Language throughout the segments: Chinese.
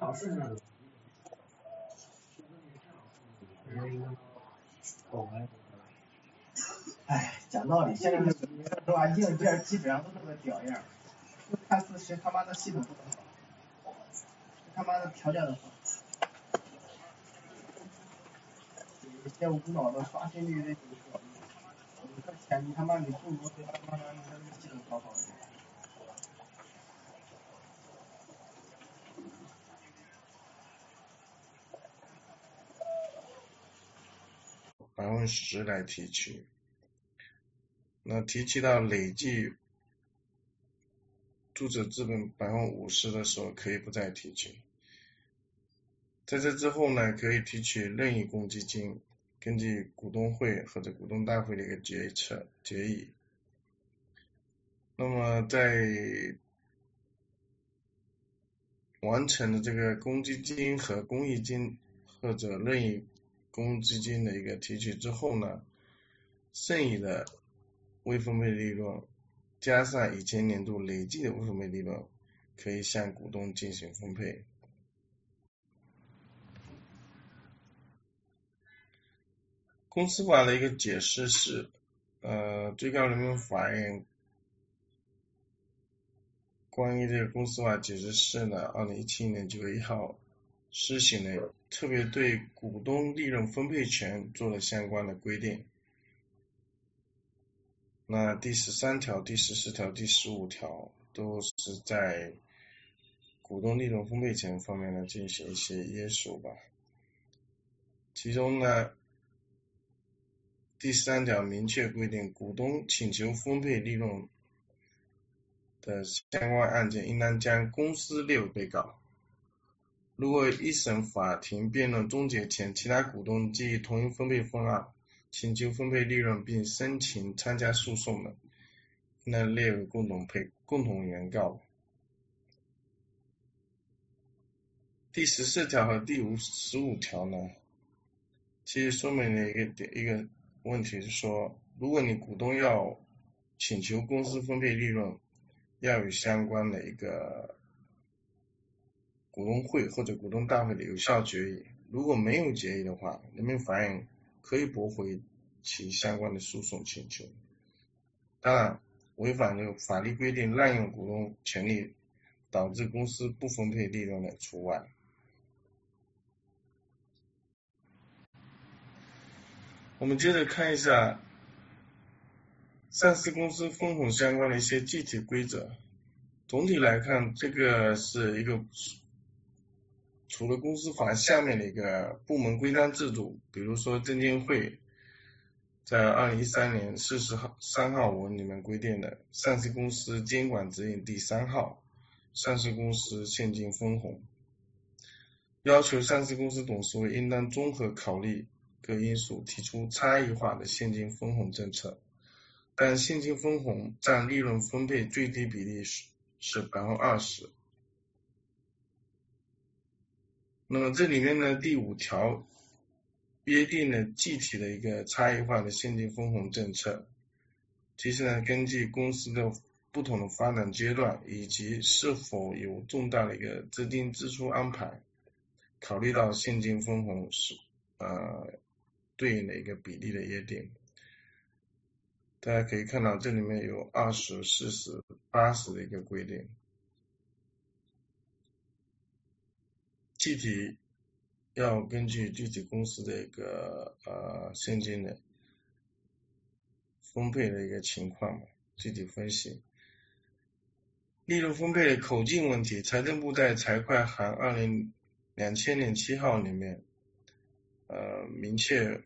哎，讲道理，现在的是吧？硬件基本上都是个屌样，就看是谁他妈的系统做得好，谁他妈的调教的好。一些无脑的刷新率那种小，你这钱你他妈你不如他妈的你这个系统搞好一点。 10%来提取，那提取到累计注册资本50%的时候可以不再提取。在这之后呢，可以提取任意公积金，根据股东会或者股东大会的一个决议。那么在完成了这个公积金和公益金或者任意公积金的一个提取之后呢，剩余的未分配利润加上以前年度累计的未分配利润，可以向股东进行分配。公司法的一个解释是，最高人民法院关于这个公司法解释是呢，2017年9月1号施行的，特别对股东利润分配权做了相关的规定。那第13条、第14条、第15条都是在股东利润分配权方面呢进行一些约束吧。其中呢，第3条明确规定，股东请求分配利润的相关案件应当将公司列为被告。如果一审法庭辩论终结前，其他股东基于同一分配方案请求分配利润并申请参加诉讼的，应当列为共同原告。第14条和第15条呢，其实说明了一个问题是说，如果你股东要请求公司分配利润，要有相关的一个股东会或者股东大会的有效决议，如果没有决议的话，人民法院可以驳回其相关的诉讼请求。当然，违反这个法律规定滥用股东权利导致公司不分配利润的除外。我们接着看一下上市公司分红相关的一些具体规则。总体来看，这个是一个除了公司法下面的一个部门规章制度，比如说证监会在2013年43号文里面规定的上市公司监管指引第3号上市公司现金分红，要求上市公司董事会应当综合考虑各因素，提出差异化的现金分红政策，但现金分红占利润分配最低比例是 20%。 那么这里面呢，第5条约定了具体的一个差异化的现金分红政策，其实呢，根据公司的不同的发展阶段以及是否有重大的一个资金支出安排，考虑到现金分红是对应的一个比例的约定。大家可以看到这里面有20、40、80的一个规定，具体要根据具体公司的一个现金的分配的一个情况具体分析。利润分配的口径问题，财政部在财会函2000年7号里面明确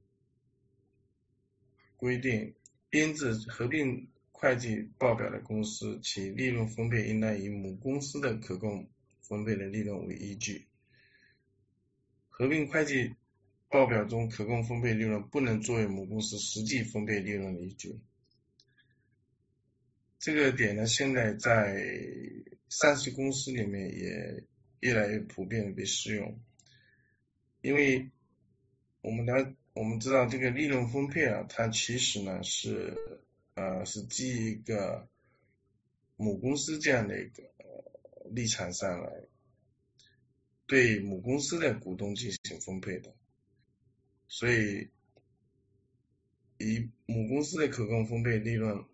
规定，编制合并会计报表的公司，其利润分配应当以母公司的可供分配的利润为依据。合并会计报表中可供分配利润不能作为母公司实际分配利润的依据。这个点呢，现在在上市公司里面也越来越普遍的被适用，因为我们知道这个利润分配它其实呢是基于一个母公司这样的一个立场上来对母公司的股东进行分配的，所以以母公司的可控分配利润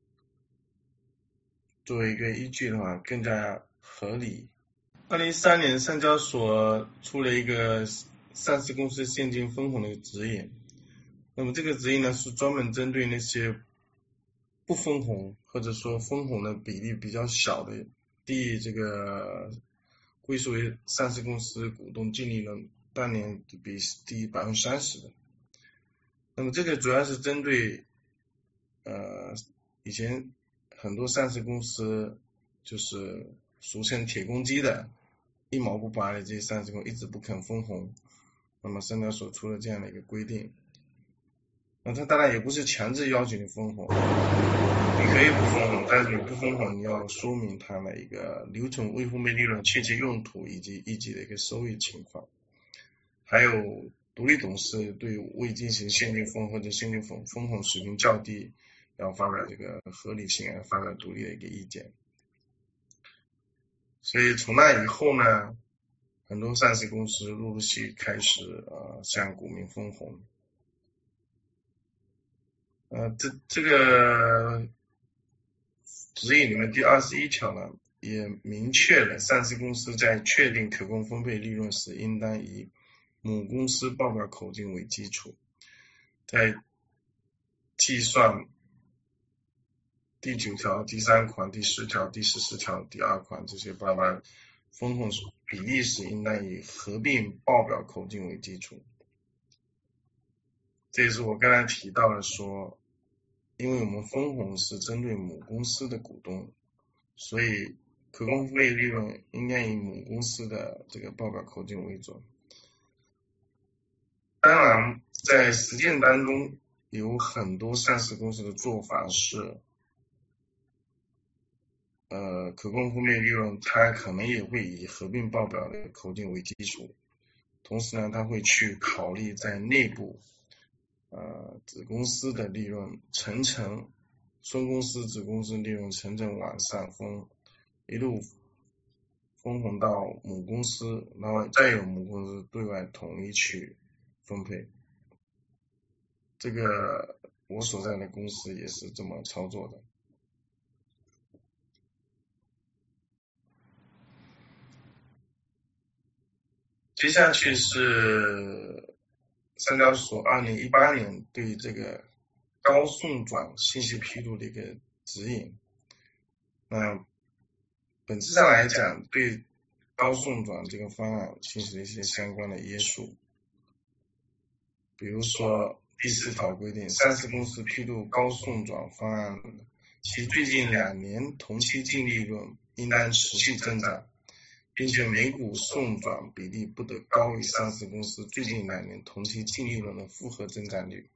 作为一个依据的话更加合理。2013年上交所出了一个上市公司现金分红的指引，那么这个指引呢是专门针对那些不分红或者说分红的比例比较小的低这个归属于上市公司股东净利润当年比低30%的。那么这个主要是针对以前很多上市公司就是俗称铁公鸡的一毛不拔的这些上市公司一直不肯分红，那么上交所出了这样的一个规定。那它当然也不是强制要求你分红，你可以不分红，但是你不分红你要说明它的一个留存未分配利润确切用途以及一级的一个收益情况，还有独立董事对未进行现金分或者现金分红水平较低要发表这个合理性，发表独立的一个意见。所以从那以后呢，很多上市公司陆续开始向股民分红。这个指引里面第21条呢，也明确了上市公司在确定可供分配利润时，应当以母公司报表口径为基础，在计算第9条、第3款、第10条、第14条、第2款这些八八分红比例时，应当以合并报表口径为基础。这也是我刚才提到的说，因为我们分红是针对母公司的股东，所以可供分配利润应该以母公司的这个报表口径为准。当然，在实践当中，有很多上市公司的做法是，可供分配利润它可能也会以合并报表的口径为基础，同时呢，它会去考虑在内部子公司的利润层层，孙公司、子公司利润层层往上分，一路分红到母公司，然后再由母公司对外统一去分配。这个我所在的公司也是这么操作的。接下去是上交所2018年对这个高送转信息披露的一个指引。那本质上来讲，对高送转这个方案进行一些相关的约束。比如说第4条规定，上市公司披露高送转方案，其最近2年同期净利润应当持续增长，并且每股送转比例不得高于上市公司最近2年同期净利润的复合增长率。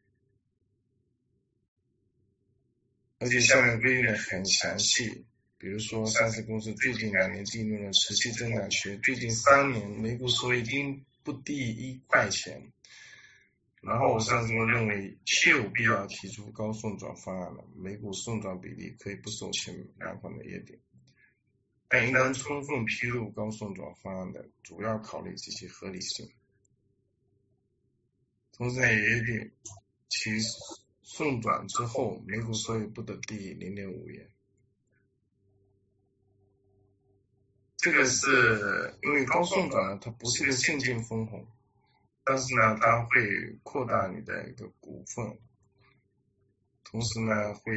而且下面规定的很详细，比如说上市公司最近2年净利润持续增长且最近3年每股收益金不低于1块钱，然后上市公司认为确有必要提出高送转方案了，每股送转比例可以不受前2款的约定，但应当充分披露高送转方案的主要考虑及其合理性。同时也约定其送转之后每股收益不得低于 0.5 元。这个是因为高送转呢，它不是个现金分红，但是呢它会扩大你的一个股份，同时呢会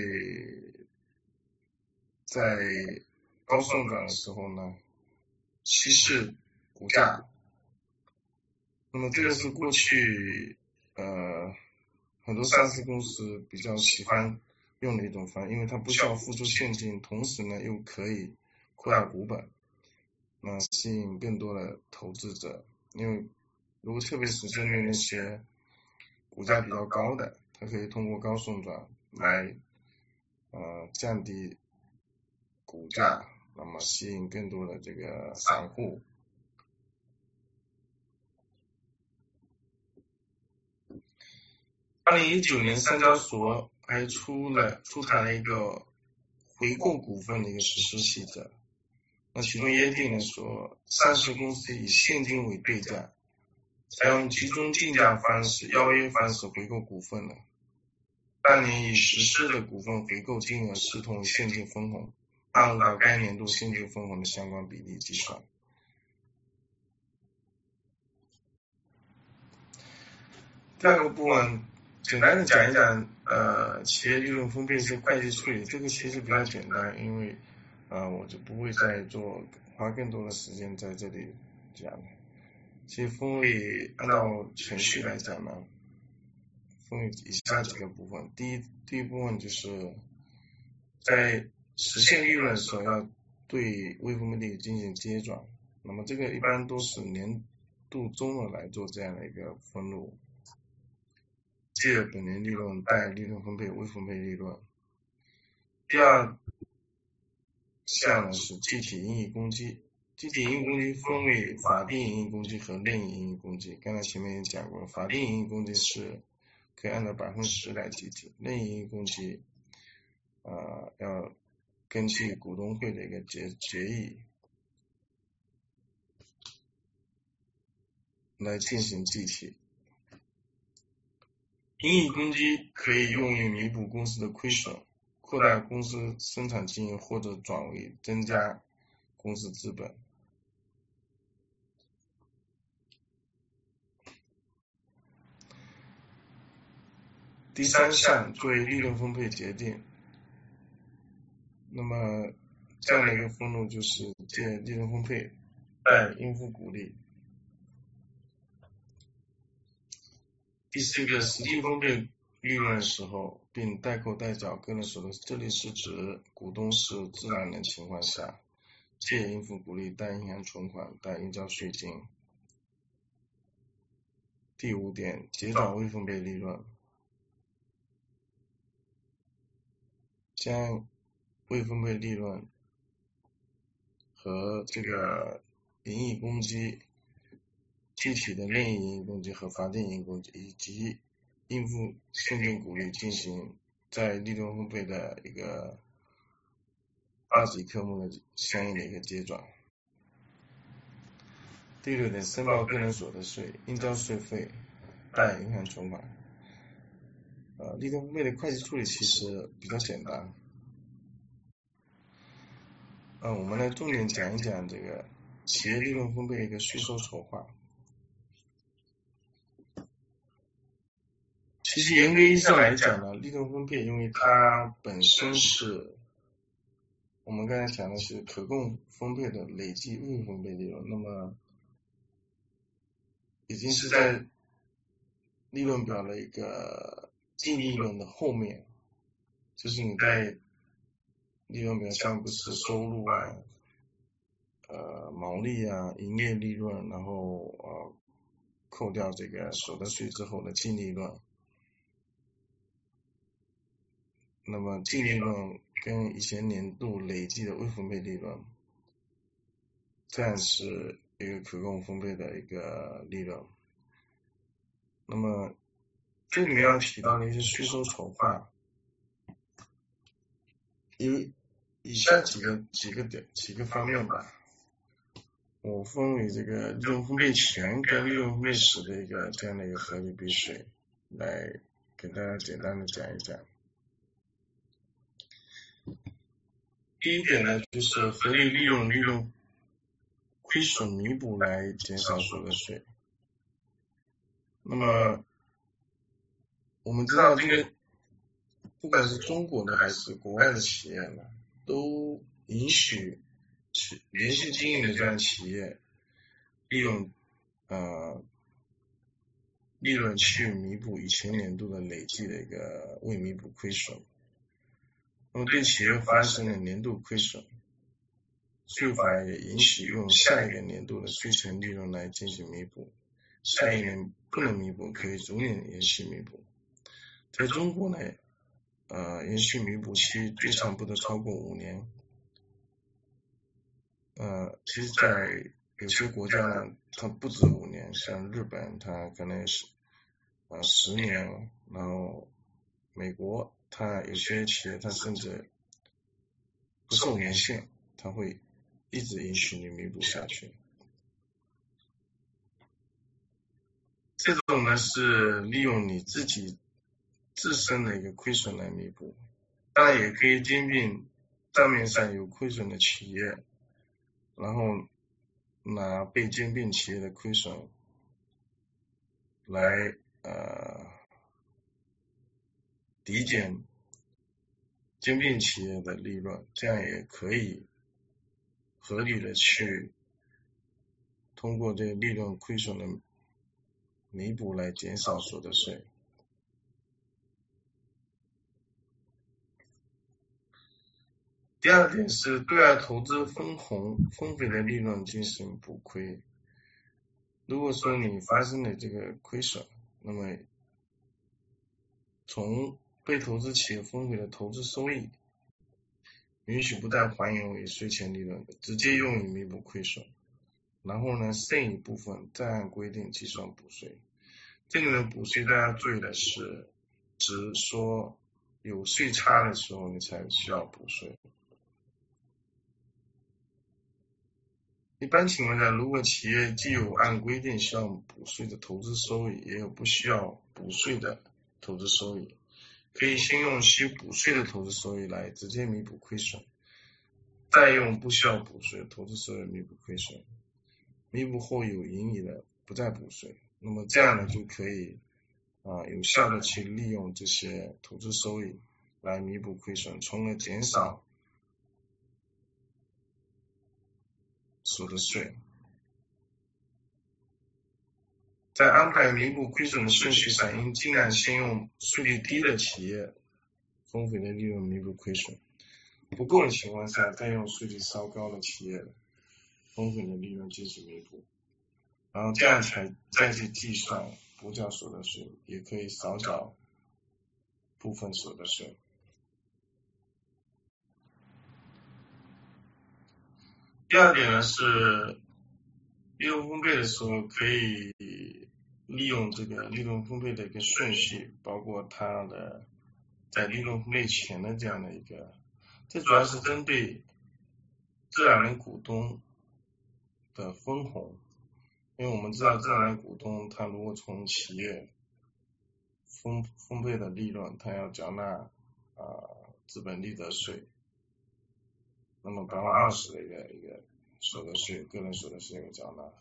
在高送转的时候呢稀释股价。那么这个是过去很多上市公司比较喜欢用的一种方案，因为它不需要付出现金，同时呢又可以扩大股本，那吸引更多的投资者。因为如果特别是针对那些股价比较高的，它可以通过高送转来降低股价，那么吸引更多的这个散户。2019年上交所还出台了一个回购股份的一个实施细则。 那其中约定了说，上市公司以现金为对价，采用集中竞价方式、邀约方式回购股份的，当年已实施的股份回购金额视同现金分红，按照该年度现金分红的相关比例计算。第二个部分，简单的讲一讲企业利润分配一些会计处理，这个其实比较简单，因为我就不会再花更多的时间在这里讲了。其实分为按照程序来讲呢，分为以下几个部分。第一部分就是在实现利润的时候要对未分配利益进行结转，那么这个一般都是年度中的来做这样的一个分录，借本年利润贷利润分配未分配利润。第二项呢是计体盈余公积，计体盈余公积分为法定盈余公积和任意盈余公积。刚才前面也讲过，法定盈余公积是可以按照10%来计体，任意盈余公积要根据股东会的一个决议来进行计体。盈余公积可以用于弥补公司的亏损，扩大公司生产经营或者转为增加公司资本。第三项作为利润分配决定，那么这样的一个分录就是借利润分配贷应付股利。第四个实际分配利润的时候，并代扣代缴个人所得，这里是指股东是自然人情况下，借应付股利贷银行存款贷应交税金。第5点，结转未分配利润，将未分配利润和这个盈余公积、具体的任意盈余公积和法定盈余公积以及应付现金股利进行在利润分配的一个2级科目的相应的一个结转。第6点，申报个人所得税，应交税费贷银行存款。利润分配的会计处理其实比较简单。我们来重点讲一讲这个企业利润分配一个税收筹划。其实严格意义上来讲呢，利润分配因为它本身是我们刚才讲的是可供分配的累计未分配利润，那么已经是在利润表的一个净利润的后面，就是你在利润表上不是收入啊、毛利啊、营业利润，然后扣掉这个所得税之后的净利润。那么净利润跟以前年度累计的未分配利润，这样是一个可供分配的一个利润。那么这里面要提到的一些税收筹划，有以下几个方面吧。我分为这个利润分配前跟利润分配时的一个这样的一个合理比税，来给大家简单的讲一讲。第一点呢，就是合理利用利润亏损弥补来减少所得税。那么我们知道这个不管是中国的还是国外的企业呢，都允许连续经营的这样企业利润去弥补以前年度的累计的一个未弥补亏损。那么对企业发生的年度亏损，税法也允许用下一个年度的税前利润来进行弥补，下一年不能弥补，可以逐年延续弥补。在中国呢，延续弥补期最长不得超过5年。其实在有些国家呢，它不止5年，像日本它可能是10年，然后美国它有些企业它甚至不受年限，它会一直允许你弥补下去。这种呢是利用你自己自身的一个亏损来弥补，当然也可以兼并账面上有亏损的企业，然后拿被兼并企业的亏损来抵减兼并企业的利润，这样也可以合理的去通过这个利润亏损的弥补来减少所得税。第二点是对外投资分红分配的利润进行补亏。如果说你发生了这个亏损，那么从被投资企业分配的投资收益允许不再还原为税前利润，直接用于弥补亏损，然后呢剩一部分再按规定计算补税。这里的补税大家注意的是只说有税差的时候你才需要补税。一般情况下，如果企业既有按规定需要补税的投资收益，也有不需要补税的投资收益，可以先用需补税的投资收益来直接弥补亏损，再用不需要补税的投资收益弥补亏损，弥补后有盈余的不再补税。那么这样呢就可以有效的去利用这些投资收益来弥补亏损，从而减少所得税。在安排弥补亏损的顺序上，应尽量先用税率低的企业分配的利润弥补亏损，不够的情况下再用税率稍高的企业分配的利润进行弥补，然后这样才再去计算补缴所得税，也可以少缴部分所得税。第二点呢是利润分配的时候可以利用这个利润分配的一个顺序，包括它的在利润分配前的这样的一个，这主要是针对自然人股东的分红，因为我们知道自然人股东他如果从企业分配的利润，他要缴纳资本利得税，那么20%的一个所得税，个人所得税要缴纳。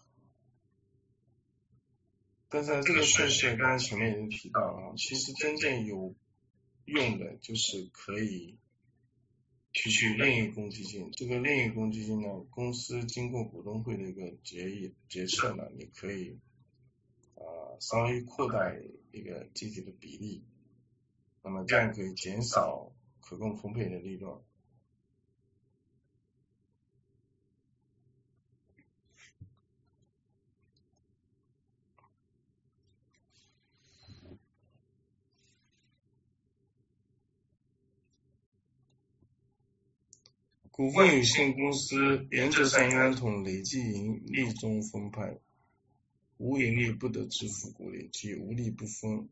但是这个顺序刚才前面已经提到了，其实真正有用的就是可以提取另一公积金。这个另一公积金呢，公司经过股东会的一个决策呢，你可以稍微扩大一个集体的比例，那么这样可以减少可供分配的利润。股份有限公司原则上应当从累计盈利中分派，无盈利不得支付股利，即无利不分。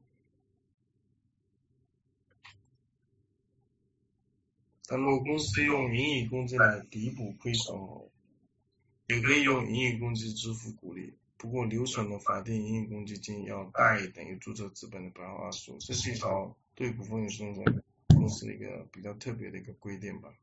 但如果公司用盈余公积来抵补亏损后，也可以用盈余公积支付股利，不过留存的法定盈余公积金要大于等于注册资本的25%，这是一条对股份有限公司的一个比较特别的一个规定吧。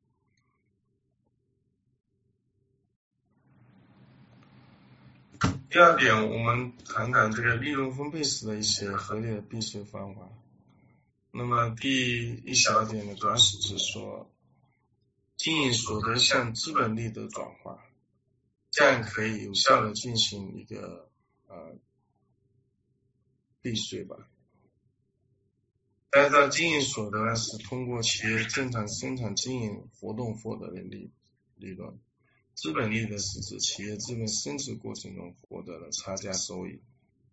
第二点，我们谈谈这个利润分配时的一些合理的避税方法。那么第一小点呢，主要是指说经营所得向资本利得转化，这样可以有效的进行一个避税吧。大家知道经营所得呢是通过企业正常生产经营活动获得的利润，资本利得是指企业资本升值过程中获得的差价收益。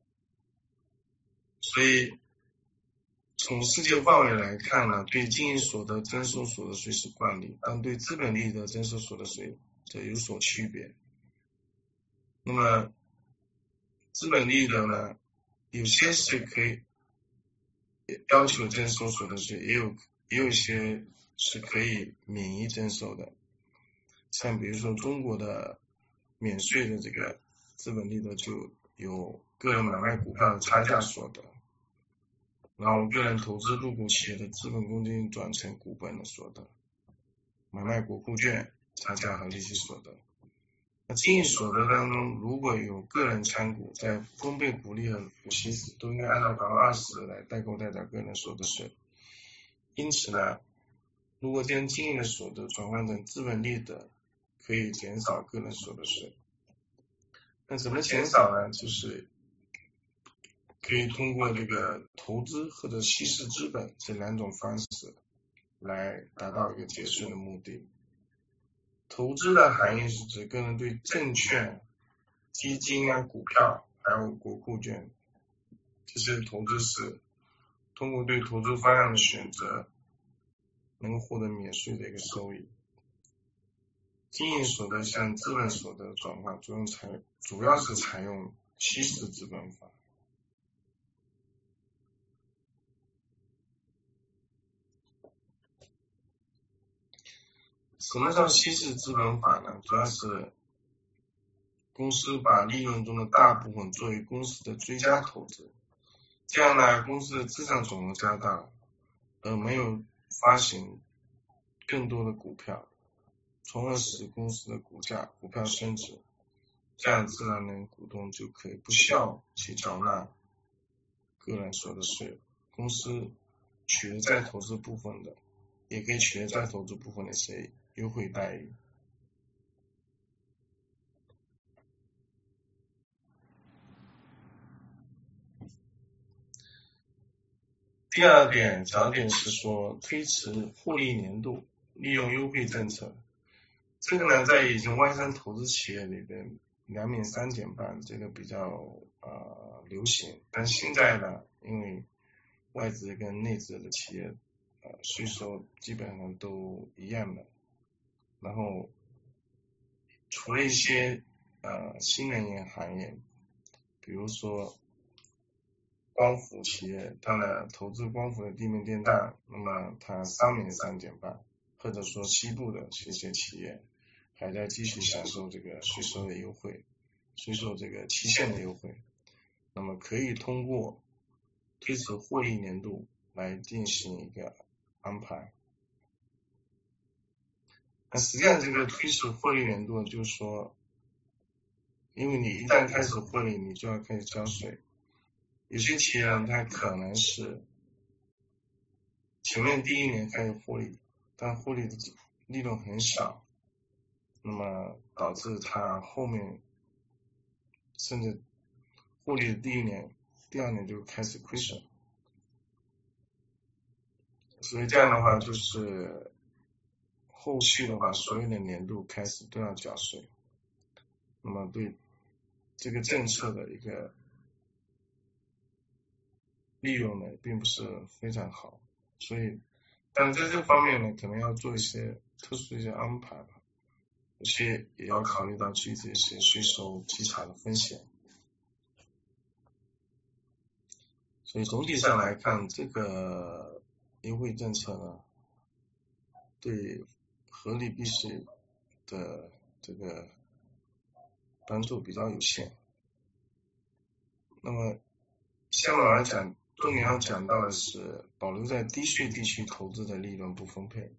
所以从世界范围来看呢，对经营所得征收所得税是惯例，但对资本利得征收所得税则有所区别。那么资本利得呢，有些是可以要求征收所得税，也有一些是可以免于征收的。 像比如说中国的免税的这个资本利得就有个人买卖股票的差价所得，然后个人投资入股企业的资本公积金转成股本的所得，买卖国库券差价和利息所得。那经营所得当中，如果有个人参股，在分配股利和股息时，都应该按照20%来代扣代缴个人所得税。因此呢，如果将经营的所得转换成资本利得，可以减少个人所得税。那怎么减少呢？就是可以通过这个投资或者稀释资本这2种方式来达到一个节税的目的。投资的含义是指个人对证券、基金啊、股票还有国库券这些投资时，通过对投资方向的选择，能够获得免税的一个收益。经营所得向资本所得转换主要是采用稀释资本法。什么叫稀释资本法呢？主要是公司把利润中的大部分作为公司的追加投资，这样呢，公司的资产总额加大了，而没有发行更多的股票，从而使公司的股票升值，这样自然人股东就可以不需要去缴纳个人所得税，公司取得再投资部分的，也可以取得再投资部分的一些优惠待遇。第二点条件是说推迟获利年度，利用优惠政策。这个呢，在以前外商投资企业里边2免3减半这个比较流行，但现在呢，因为外资跟内资的企业税收基本上都一样的，然后除了一些新能源行业，比如说光伏企业，它的投资光伏的地面电缆，那么它3免3减半，或者说西部的这些企业还在继续享受这个税收的优惠，税收这个期限的优惠，那么可以通过推迟获利年度来进行一个安排。那实际上这个推迟获利年度就是说，因为你一旦开始获利，你就要开始交税。有些企业呢，它可能是前面第1年开始获利，但获利的利润很小，那么导致它后面甚至获利的第1年、第2年就开始亏损。所以这样的话，就是后续的话，所有的年度开始都要缴税，那么对这个政策的一个利润呢，并不是非常好，所以，但在这方面呢，可能要做一些特殊的一些安排吧，有些也要考虑到具体一些税收稽查的风险。所以总体上来看，这个优惠政策呢，对合理避税的这个帮助比较有限。那么下面来讲，重点要讲到的是保留在低税地区投资的利润不分配。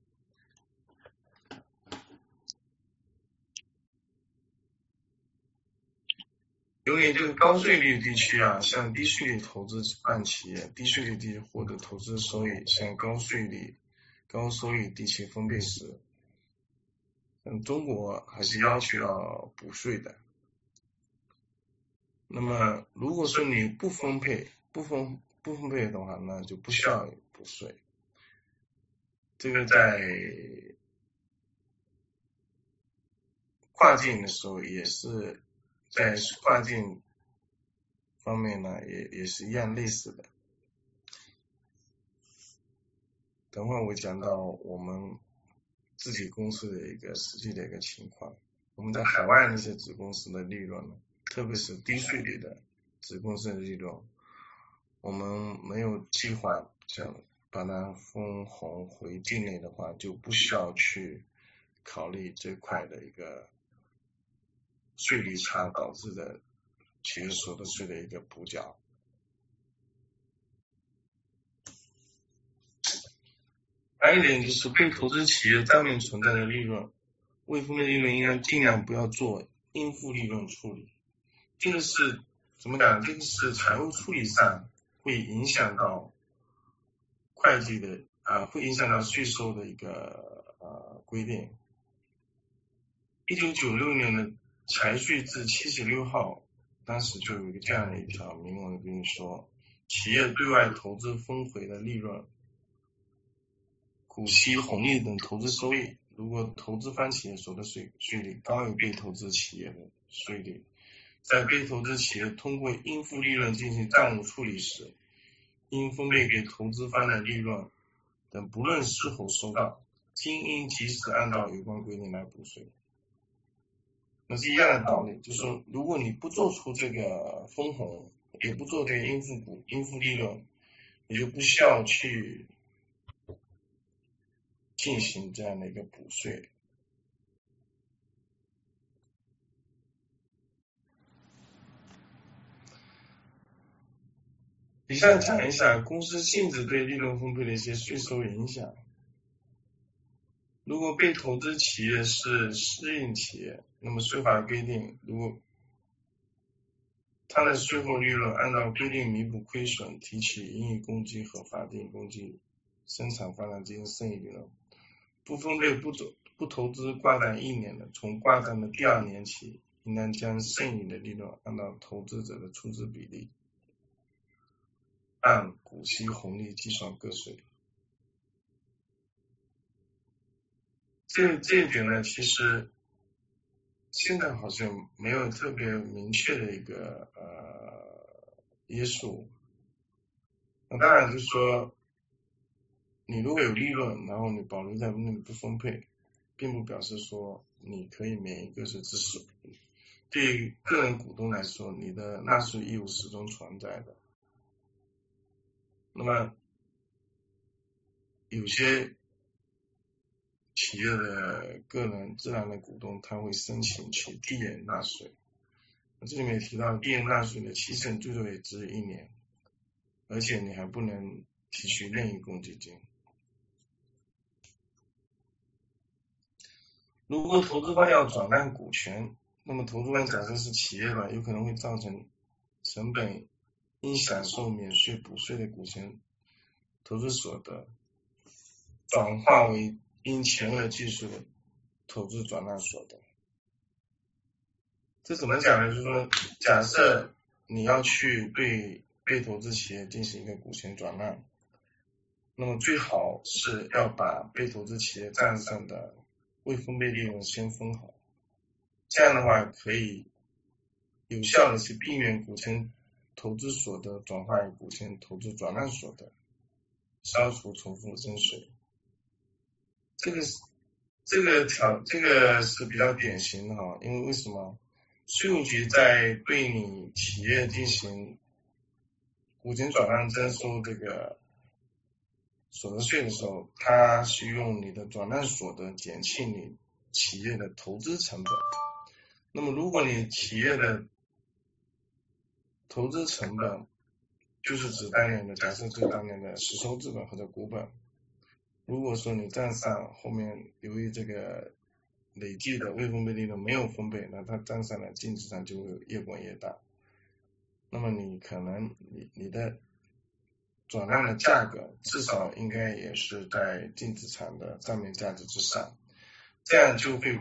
由于这个高税率地区啊，向低税率投资办企业，低税率地区获得投资收益向高税率、高收益地区分配时，中国还是要求要补税的。那么如果说你不分配的话，那就不需要补税。这个在跨境的时候也是，在跨境方面呢，也是一样类似的。等会我讲到我们自己公司的一个实际的一个情况，我们在海外那些子公司的利润呢，特别是低税率的子公司的利润，我们没有计划把它分红回境内的话，就不需要去考虑这块的一个税率差导致的企业所得税的一个补缴。还有一点就是被投资企业账面存在的利润，未分配利润应该尽量不要做应付利润处理。这个是怎么讲？这个是财务处理上会影响到会计的会影响到税收的一个规定。1996年的财税制76号，当时就有一个这样的一条明文规定说，企业对外投资分回的利润、股息、红利等投资收益，如果投资方企业所得税率高于被投资企业的税率，在被投资企业通过应付利润进行账务处理时，应分配给投资方的利润等不论是否收到，均应及时按照有关规定来补税。那是一样的道理，就是说，如果你不做出这个分红，也不做这个应付利润，你就不需要去进行这样的一个补税。以下讲一下公司性质对利润分配的一些税收影响。如果被投资企业是私营企业，那么税法规定，如果它的税后利润按照规定弥补亏损，提取盈余公积和法定公积生产发展基金剩余利润，不分配不投资挂账1年的，从挂账的第2年起，应当将剩余的利润按照投资者的出资比例，按股息红利计算个税。这一点呢，其实现在好像没有特别明确的一个约束。那当然就是说，你如果有利润，然后你保留在那里不分配，并不表示说你可以免于个税之实。对于个人股东来说，你的纳税义务始终存在的。那么有些企业的个人自然的股东，他会申请去递延纳税。这里面提到递延纳税的期限最多也只有1年，而且你还不能提取任意公积金。如果投资方要转让股权，那么投资方假设是企业的，有可能会造成成本应享受免税补税的股权投资所得转化为因前额计税的投资转让所得。这怎么讲呢？就是说，假设你要去对被投资企业进行一个股权转让，那么最好是要把被投资企业账上的未分配利润先分好，这样的话可以有效的去避免股权投资所得转化为股权投资转让所得，消除重复征税。这个是比较典型的哈，因为为什么？税务局在对你企业进行股权转让征收这个所得税的时候，它是用你的转让所得减去你企业的投资成本。那么如果你企业的投资成本就是指当年的，假设是当年的实收资本或者股本，如果说你账上后面由于这个累计的未分配利润没有分配，那它账上的净资产就会越滚越大。那么你可能你的转让的价格至少应该也是在净资产的账面价值之上，这样就会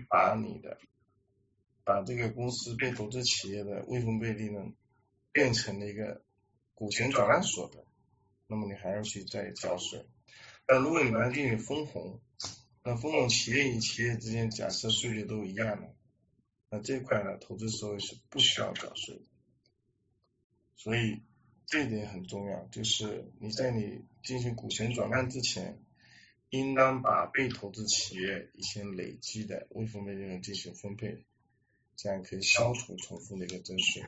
把这个公司被投资企业的未分配利润变成了一个股权转让所得，那么你还要去再交税。那如果你把它进行分红，那分红企业与企业之间假设税率都一样的，那这块呢投资收益是不需要缴税的。所以这一点很重要，就是你在你进行股权转让之前，应当把被投资企业以前累积的未分配利润进行分配，这样可以消除重复的一个征税。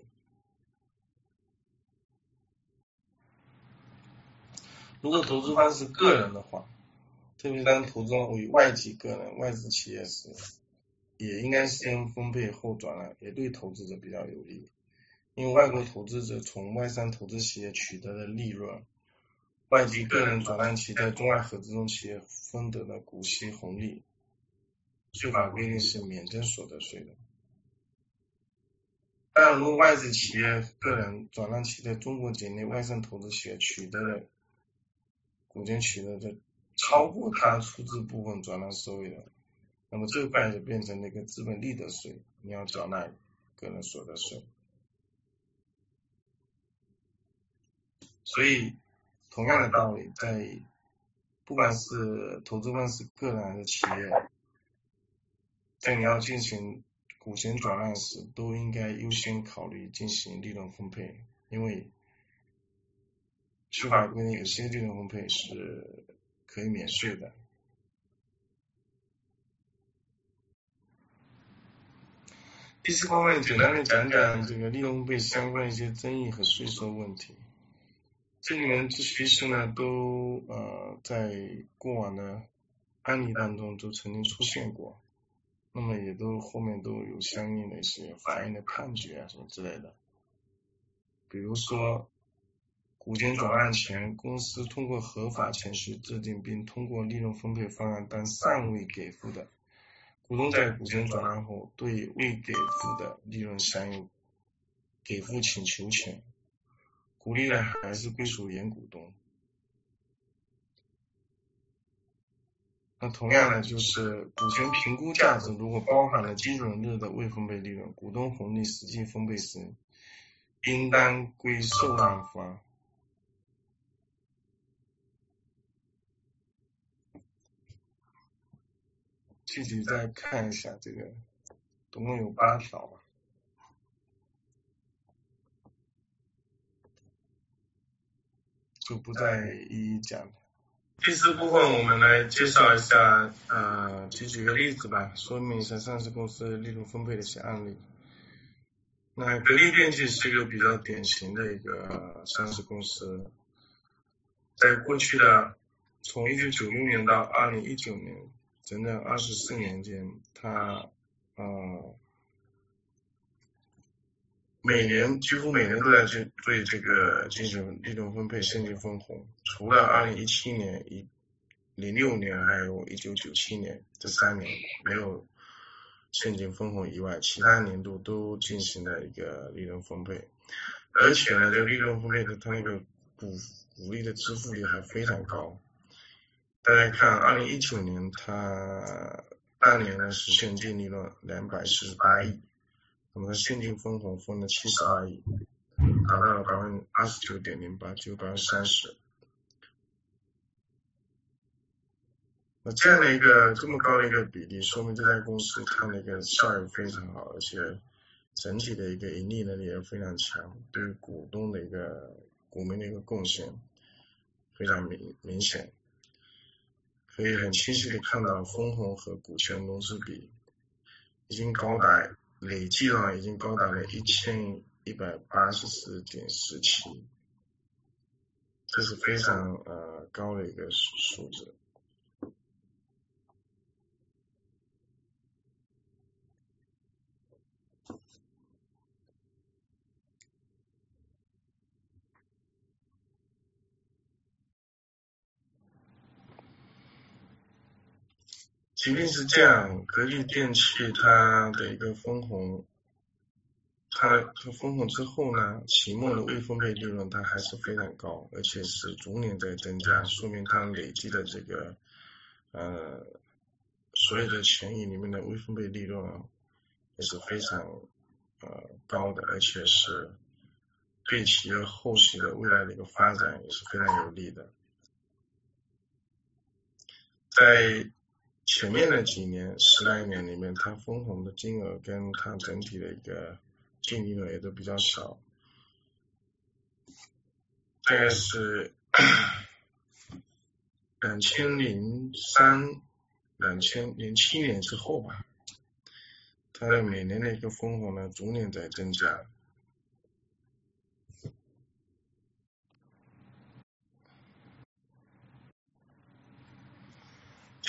如果投资方是个人的话， 特别是当投资为外籍个人、外资企业时，也应该先分配后转让，也对投资者比较有利。因为外国投资者从外商投资企业取得的利润，外籍个人转让其在中外合资中企业分得的股息红利，税法规定是免征所得税的。但如果外资企业个人转让其在中国境内外商投资企业取得的股权取得的超过他出资部分转让收益的，那么这块就变成那个资本利得税，你要缴纳个人所得税。所以同样的道理，在不管是投资方是个人还是企业，在你要进行股权转让时，都应该优先考虑进行利润分配，因为税法规定有些利润分配是可以免税的。第四方面，简单的讲讲这个利润分配相关一些争议和税收问题。这里面其实呢，都在过往的案例当中都曾经出现过，那么也都后面都有相应的一些法院的判决啊什么之类的。比如说，股权转让前，公司通过合法程序制定并通过利润分配方案，但尚未给付的，股东在股权转让后对未给付的利润享有给付请求权，股利呢还是归属原股东。那同样呢，就是股权评估价值如果包含了基准日的未分配利润，股东红利实际分配时，应当归受让方。具体再看一下这个，总共有8条吧，就不再一一讲了。第四部分我们来介绍一下，举个例子吧，说明一下上市公司利润分配的一些案例。那格力电器是一个比较典型的一个上市公司，在过去的从1996年到2019年，整整24年间，它几乎每年都在对这个进行利润分配、现金分红，除了2017年、06年还有1997年这3年没有现金分红以外，其他年度都进行了一个利润分配，而且呢，这个利润分配的它那个股利的支付率还非常高。大家看2019年它当年呢实现净利润248亿，那么它现金分红分了72亿，达到了29.08%，就30%。那这样的一个这么高的一个比例，说明这家公司它的一个效益非常好，而且整体的一个盈利能力也非常强，对于股东的一个股民的一个贡献非常明显，可以很清晰的看到分红和股权融资比累计上已经高达了1184.17，这是非常高的一个数字。即便是这样，格力电器它的一个分红，它分红之后呢，期末的未分配利润它还是非常高，而且是逐年在增加，说明它累积的这个所有的权益里面的未分配利润也是非常高的，而且是对企业后续的未来的一个发展也是非常有利的。在前面的几年10来年里面，它分红的金额跟它整体的一个净利润也都比较少，大概是2007年之后吧，它的每年的一个分红呢逐年在增加。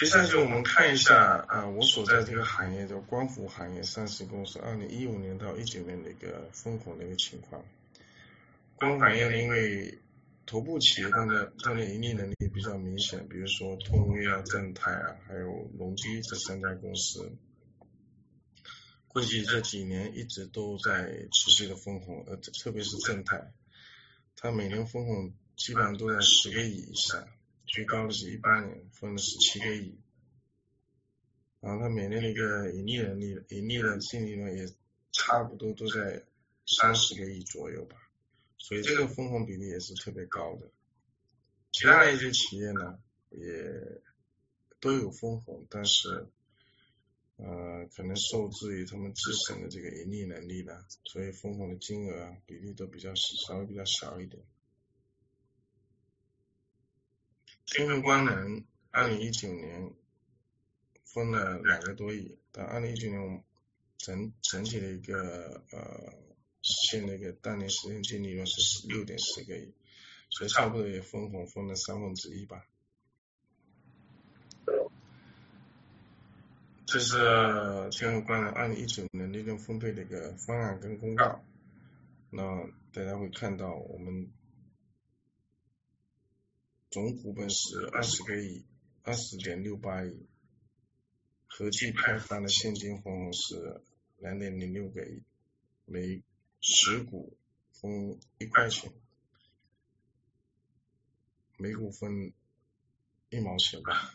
接下去我们看一下我所在这个行业的光伏行业上市公司2015年到19年的一个分红的一个情况。光伏行业呢，因为头部企业它的盈利能力比较明显，比如说通威啊、正泰啊，还有隆基这3家公司，过去这几年一直都在持续的分红，特别是正泰，它每年分红基本上都在10个亿以上，最高的是18年分了17个亿，然后它每年的一个盈利的净利润也差不多都在30个亿左右吧，所以这个分红比例也是特别高的。其他的一些企业呢也都有分红，但是可能受制于他们自身的这个盈利能力呢，所以分红的金额比例都稍微比较小一点。天合光能2019年分了2个多亿，但2019年我们整体的一个实现的一个当年实现净利润是6.4个亿，所以差不多也分红分了1/3吧。这是天合光能2019年利润分配的一个方案跟公告。那大家会看到我们总股本是20个亿，20.68亿，合计派发的现金分红是2.06个亿，每10股分1块钱，每股分1毛钱吧。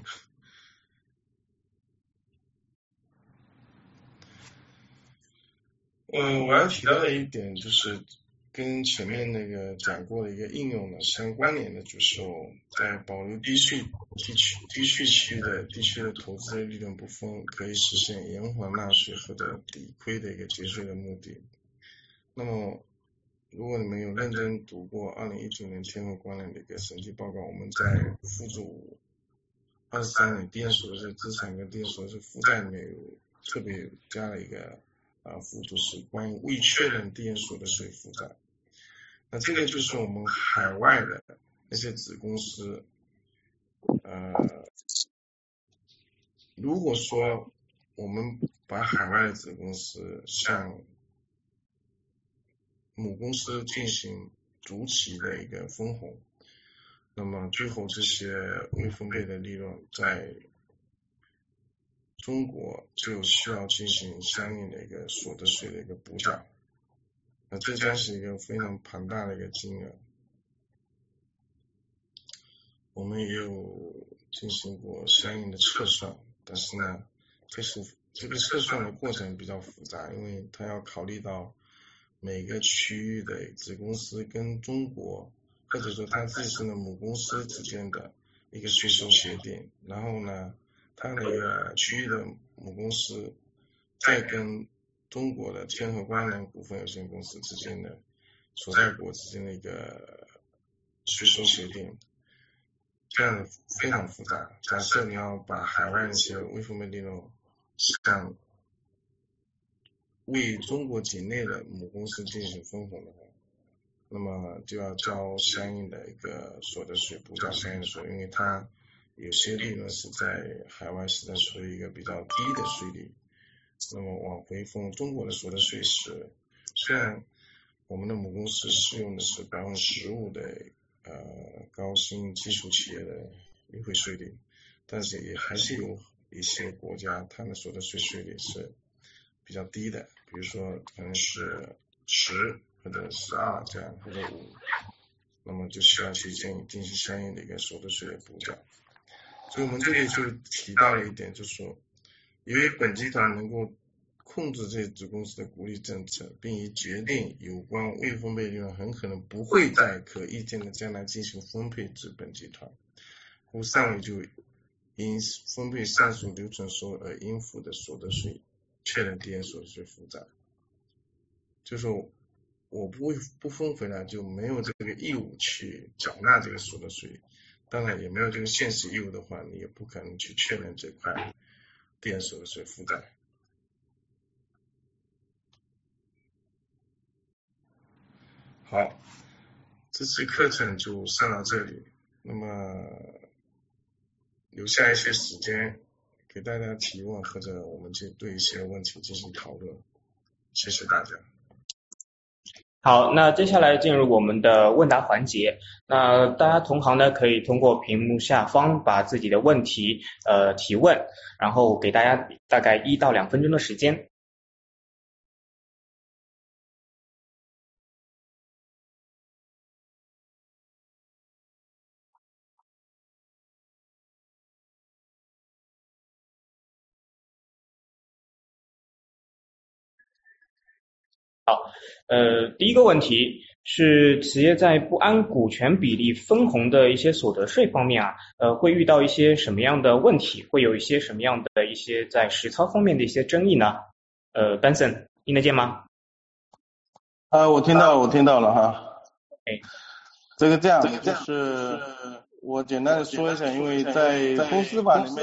我要提到的一点就是跟前面那个讲过的一个应用的相关联的，就是在保留低税区的地区的投资利润不分，可以实现延缓纳税或者抵亏的一个节税的目的。那么如果你们有认真读过2019年天合光能的一个审计报告，我们在附注23里地业所得税资产跟地业所得税负债里面有特别加了一个附注，是关于未确认地业所得税负债。那这个就是我们海外的那些子公司，如果说我们把海外的子公司向母公司进行逐期的一个分红，那么最后这些未分配的利润在中国就需要进行相应的一个所得税的一个补缴，那这将是一个非常庞大的一个金额。我们也有进行过相应的测算，但是呢，这个测算的过程比较复杂，因为它要考虑到每个区域的子公司跟中国或者说它自身的母公司之间的一个税收协定，然后呢，它那个区域的母公司再跟中国的天合光能股份有限公司之间的所在国之间的一个税收协定，这样非常复杂。假设你要把海外那些未分配利润向为中国境内的母公司进行分红的话，那么就要交相应的一个所得税，补缴相应的税，因为它有些利润是在海外是在属于一个比较低的税率，那么往回分中国的所得税是，虽然我们的母公司适用的是15%的高新基础企业的优惠税率，但是也还是有一些国家它的所得税税率是比较低的，比如说可能是10或者12这样或者5，那么就需要去进行相应的一个所得税的补缴。所以我们这里就提到了一点，就是说由于本集团能够控制这些子公司的股利政策，并已决定有关未分配利润很可能不会在可预见的将来进行分配至本集团，故尚未就因分配上述留存收入而应付的所得税确认地业所得税负债。就是我不分回来就没有这个义务去缴纳这个所得税，当然也没有这个现实义务的话，你也不可能去确认这块地业所得税负债。好，这次课程就上到这里。那么留下一些时间给大家提问，或者我们就对一些问题进行讨论。谢谢大家。 好，那接下来进入我们的问答环节。那大家同行呢，可以通过屏幕下方把自己的问题提问，然后给大家大概1到2分钟的时间。好，第一个问题是企业在不按股权比例分红的一些所得税方面啊，会遇到一些什么样的问题？会有一些什么样的一些在实操方面的一些争议呢？Benson 听得见吗？ 我听到了哈。这样这就是我简单的说一下，因为在公司法里面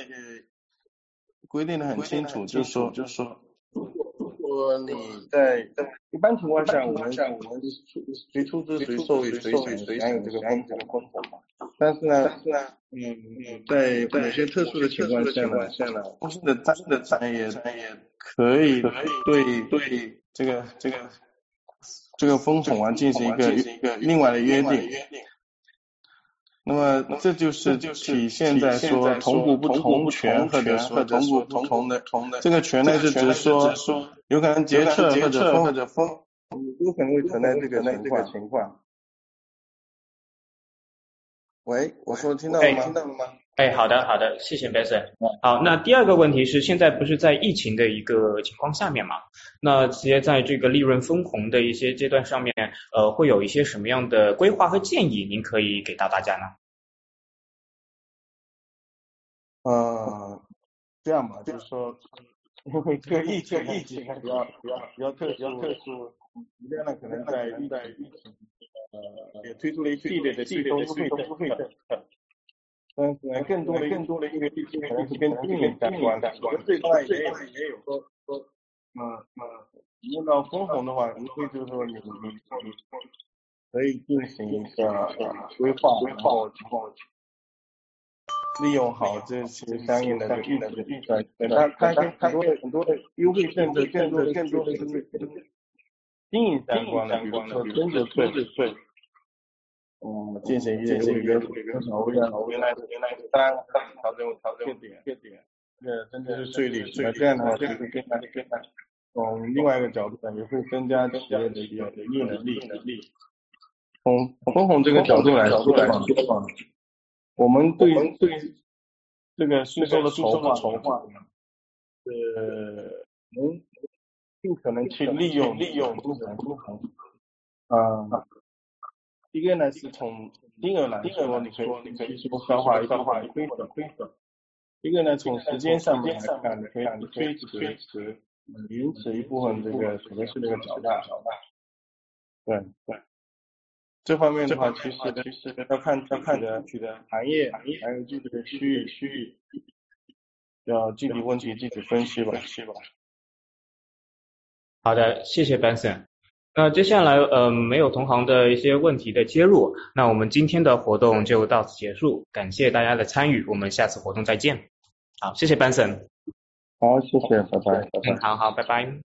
规定的很清楚，就是说如果你在一般情况下，我们谁出资谁受益谁享有这个分红嘛。但是呢，在某些特殊的情况下呢，公司的债也可以对这个分红啊进行一个另外的约定。那么这就是体现在说同股不同权，或者说同股不同的这个权呢，是指说有可能决策或者分有可能会存在这个情况。喂，我说听到了吗？ 好的，谢谢 Benson。好，那第二个问题是，现在不是在疫情的一个情况下面嘛？那企业在这个利润分红的一些阶段上面，会有一些什么样的规划和建议，您可以给到大家呢？ 这样吧，就是说，因为这个疫情比较特殊，一边呢可能在疫情也推出了一系列的税收优惠政策。但是呢，更多的一个地区可能是跟经营相关的，这块也有说，用到分红的话，无非就是说你可以进行一个规划，然后利用好这些相应的预算。它跟很多的优惠政策更多的是跟经营相关的，比如说增值税。进行一些原来调整个点，增值税率，那这样的话其实跟从另外一个角度呢，也会增加企业的一个盈利能力。从分红这个角度来说，我们对这个税收的筹划，能尽可能去利用分红，一个呢是从金额来说，你可以说消化一部分亏损。一个呢从时间上面来看，你可以推迟延迟一部分这个所得税的一个缴纳。对，这方面的话，其实要看具体的行业还有具体的区域，要具体问题具体分析吧。 好的，谢谢 Benson。那接下来没有同行的一些问题的接入，那我们今天的活动就到此结束，感谢大家的参与，我们下次活动再见。好，谢谢 Benson。 好，谢谢，拜拜。 好，拜拜。